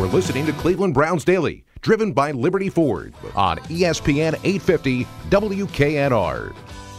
listening to Cleveland Browns Daily, driven by Liberty Ford on ESPN 850 WKNR.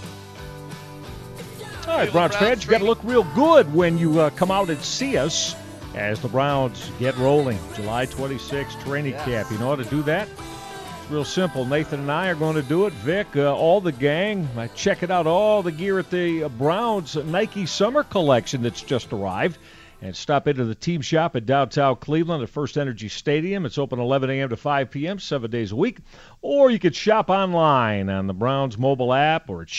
All right, Browns fans, you got to look real good when you come out and see us as the Browns get rolling. July 26th, training camp. You know how to do that? It's real simple. Nathan and I are going to do it. Vic, all the gang, check it out, all the gear at the Browns Nike Summer Collection that's just arrived. And stop into the team shop at downtown Cleveland at First Energy Stadium. It's open 11 a.m. to 5 p.m., 7 days a week. Or you could shop online on the Browns mobile app or at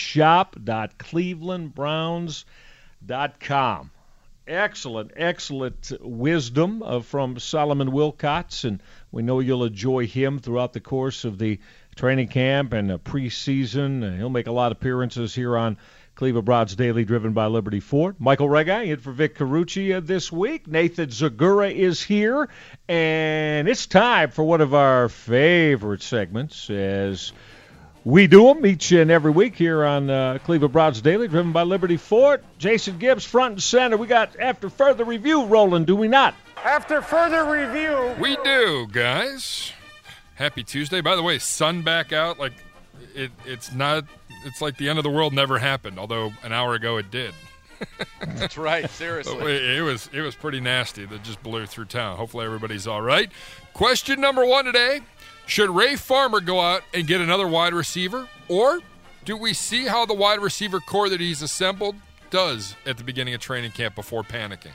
shop.clevelandbrowns.com. Excellent wisdom from Solomon Wilcots, and we know you'll enjoy him throughout the course of the training camp and preseason. He'll make a lot of appearances here on Cleveland Browns Daily, driven by Liberty Ford. Michael Regai in for Vic Carucci this week. Nathan Zagura is here, and it's time for one of our favorite segments, as we do them each and every week here on Cleveland Browns Daily, driven by Liberty Ford. Jason Gibbs, front and center. We got After Further Review rolling, do we not? After Further Review. We do, guys. Happy Tuesday. By the way, sun back out. Like, it's not... It's like the end of the world never happened, although an hour ago it did. That's right, seriously. It was pretty nasty that just blew through town. Hopefully everybody's all right. Question number 1 today. Should Ray Farmer go out and get another wide receiver? Or do we see how the wide receiver core that he's assembled does at the beginning of training camp before panicking?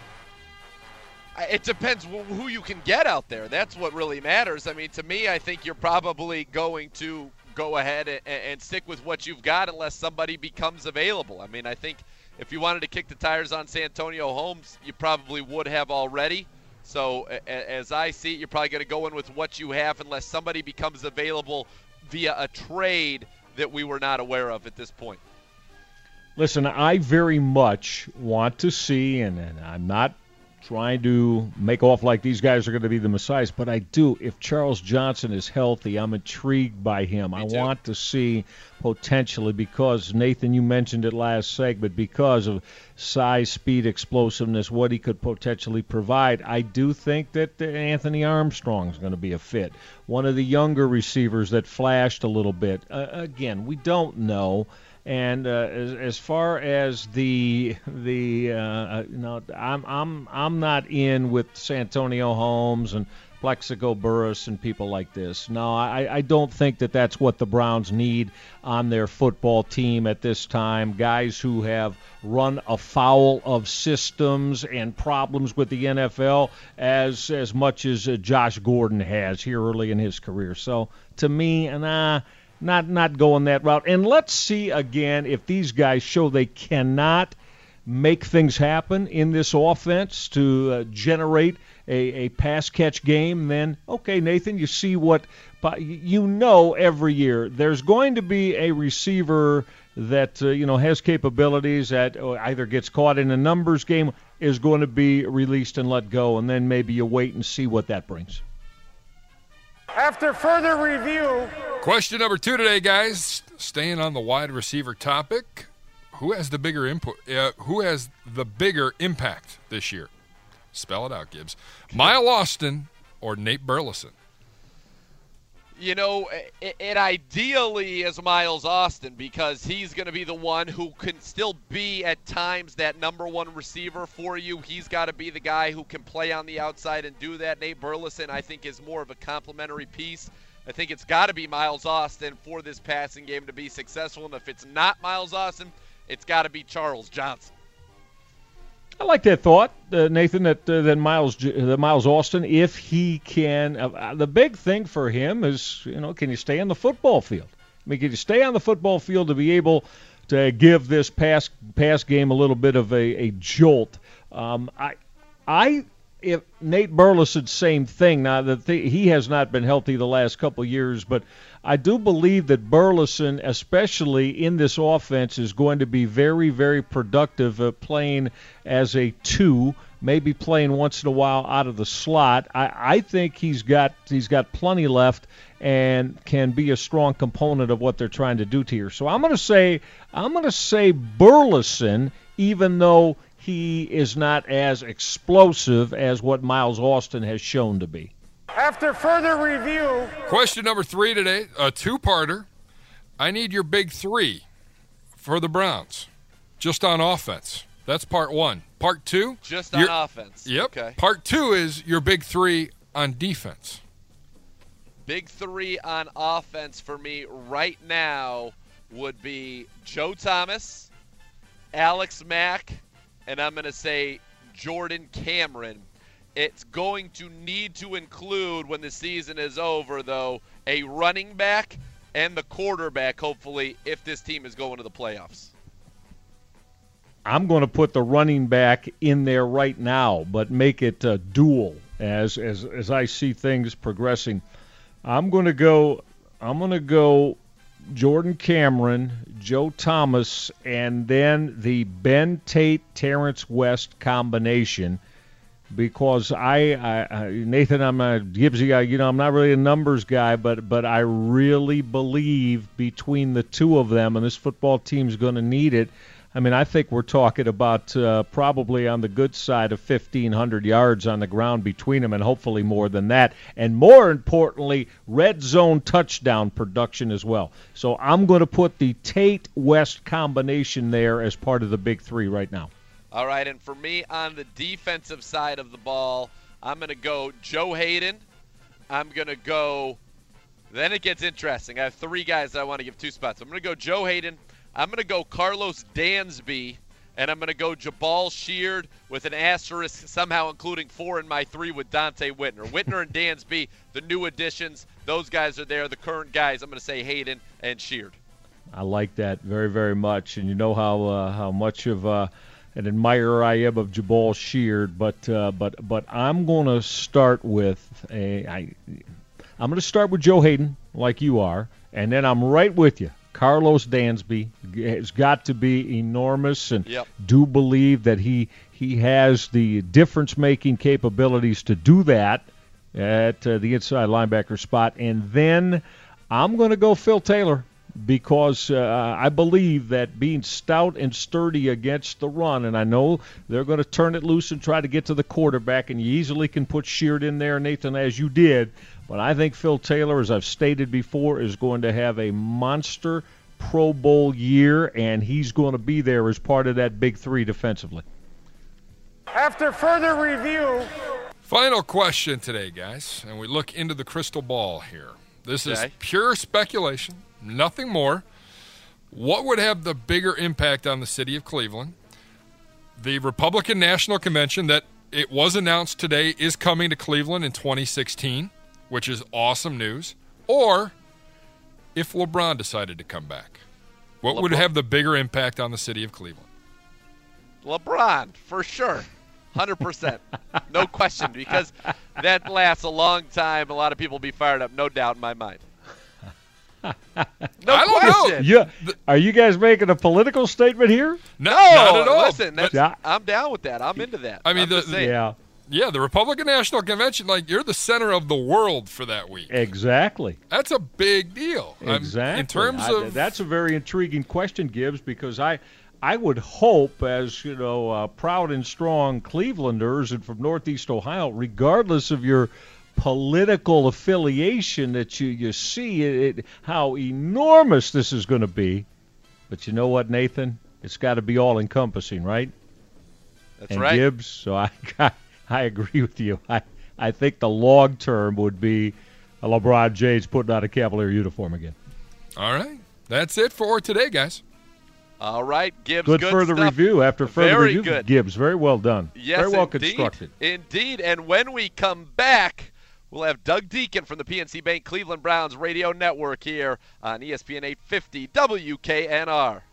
It depends who you can get out there. That's what really matters. I mean, to me, I think you're probably going to go ahead and stick with what you've got unless somebody becomes available. I mean, I think if you wanted to kick the tires on Santonio Holmes, you probably would have already. So as I see it, you're probably going to go in with what you have unless somebody becomes available via a trade that we were not aware of at this point. Listen, I very much want to see, and I'm not trying to make off like these guys are going to be the messiahs, but I do. If Charles Johnson is healthy, I'm intrigued by him. I want to see potentially, because, Nathan, you mentioned it last segment, because of size, speed, explosiveness, what he could potentially provide. I do think that Anthony Armstrong is going to be a fit. One of the younger receivers that flashed a little bit. Again, we don't know. And as far as I'm not in with Santonio Holmes and Plexico Burress and people like this. No, I don't think that that's what the Browns need on their football team at this time. Guys who have run afoul of systems and problems with the NFL as much as Josh Gordon has here early in his career. So to me, Not going that route. And let's see again if these guys show they cannot make things happen in this offense to generate a pass-catch game. Then, okay, Nathan, you see what every year there's going to be a receiver that has capabilities that either gets caught in a numbers game, is going to be released and let go, and then maybe you wait and see what that brings. After Further Review. Question number 2 today, guys. Staying on the wide receiver topic, who has the bigger impact this year? Spell it out, Gibbs. Miles Austin or Nate Burleson? You know, it ideally is Miles Austin, because he's going to be the one who can still be at times that number one receiver for you. He's got to be the guy who can play on the outside and do that. Nate Burleson, I think, is more of a complementary piece. I think it's got to be Miles Austin for this passing game to be successful. And if it's not Miles Austin, it's got to be Charles Johnson. I like that thought, Nathan, that Miles Austin, if he can, the big thing for him is, can you stay on the football field? I mean, can you stay on the football field to be able to give this pass game a little bit of a jolt? If Nate Burleson, same thing. Now, he has not been healthy the last couple of years, but I do believe that Burleson, especially in this offense, is going to be very, very productive playing as a 2, maybe playing once in a while out of the slot. I think he's got plenty left and can be a strong component of what they're trying to do here. So I'm going to say Burleson, even though he is not as explosive as what Miles Austin has shown to be. After further review, Question number 3 today, a two-parter. I need your big three for the Browns, just on offense. That's part 1. Part 2? Just on offense. Yep. Okay. Part 2 is your big three on defense. Big three on offense for me right now would be Joe Thomas, Alex Mack, and I'm going to say Jordan Cameron. It's going to need to include, when the season is over, though, a running back and the quarterback, hopefully, if this team is going to the playoffs. I'm going to put the running back in there right now, but make it dual as I see things progressing. I'm going to go Jordan Cameron, Joe Thomas, and then the Ben Tate, Terrence West combination. Because Nathan, I'm a Gibbsy guy. I'm not really a numbers guy, but I really believe between the two of them, and this football team's going to need it. I mean, I think we're talking about probably on the good side of 1,500 yards on the ground between them, and hopefully more than that. And more importantly, red zone touchdown production as well. So I'm going to put the Tate-West combination there as part of the big three right now. All right, and for me on the defensive side of the ball, I'm going to go Joe Hayden. I'm going to go – then it gets interesting. I have three guys that I want to give two spots. I'm going to go Joe Hayden. I'm going to go Carlos Dansby, and I'm going to go Jabal Sheard with an asterisk, somehow including 4 in my 3 with Dante Whitner. Whitner and Dansby, the new additions. Those guys are there. The current guys, I'm going to say Hayden and Sheard. I like that very, very much, and you know how much of an admirer I am of Jabal Sheard, but I'm going to start with Joe Hayden, like you are, and then I'm right with you. Carlos Dansby has got to be enormous, and do believe that he has the difference-making capabilities to do that at the inside linebacker spot. And then I'm going to go Phil Taylor, because I believe that being stout and sturdy against the run, and I know they're going to turn it loose and try to get to the quarterback, and you easily can put Sheard in there, Nathan, as you did. But I think Phil Taylor, as I've stated before, is going to have a monster Pro Bowl year, and he's going to be there as part of that big three defensively. after further review, Final question today, guys, and we look into the crystal ball here. This is Okay. pure speculation, nothing more. What would have the bigger impact on the city of Cleveland? The Republican National Convention that it was announced today is coming to Cleveland in 2016, which is awesome news. Or if LeBron decided to come back, what would have the bigger impact on the city of Cleveland? LeBron, for sure. 100%. No question, because that lasts a long time. A lot of people will be fired up, no doubt in my mind. No I don't know. question. Yeah, are you guys making a political statement here? No, not at all. Listen, But- I'm down with that. I'm into that. I mean, I'm just saying. Yeah, the Republican National Convention, like, you're the center of the world for that week. exactly. That's a big deal. Exactly. In terms of that's a very intriguing question, Gibbs, because I would hope, as you know, proud and strong Clevelanders and from Northeast Ohio, regardless of your political affiliation, that you see how enormous this is going to be. But you know what, Nathan? It's got to be all-encompassing, right? That's and right. Gibbs, so I agree with you. I think the long term would be LeBron James putting on a Cavalier uniform again. all right, that's it for today, guys. All right, Gibbs. Good further stuff. review. After further Very review, good. Gibbs, very well done. Yes, very well indeed. constructed. Indeed. And when we come back, we'll have Doug Deacon from the PNC Bank Cleveland Browns Radio Network here on ESPN 850 WKNR.